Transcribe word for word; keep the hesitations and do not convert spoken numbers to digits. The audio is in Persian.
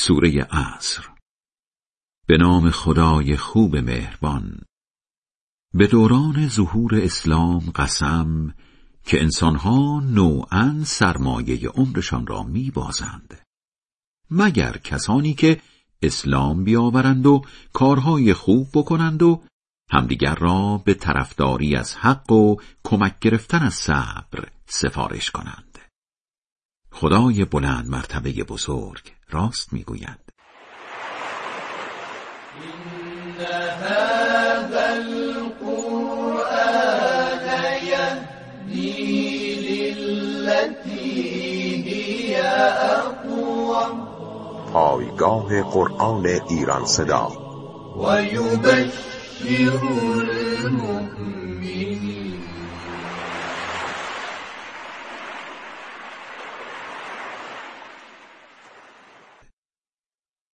سوره عصر. به نام خدای خوب مهربان. به دوران ظهور اسلام قسم که انسانها نوعاً سرمایه عمرشان را می‌بازند، مگر کسانی که اسلام بیاورند و کارهای خوب بکنند و همدیگر را به طرفداری از حق و کمک گرفتن از صبر سفارش کنند. خدای بلند مرتبه بزرگ راست میگوید: إن هذا القرآن يهدي للتي هي أقوم. پایگاه قرآن ایران صدا. و یبشر المؤمنین.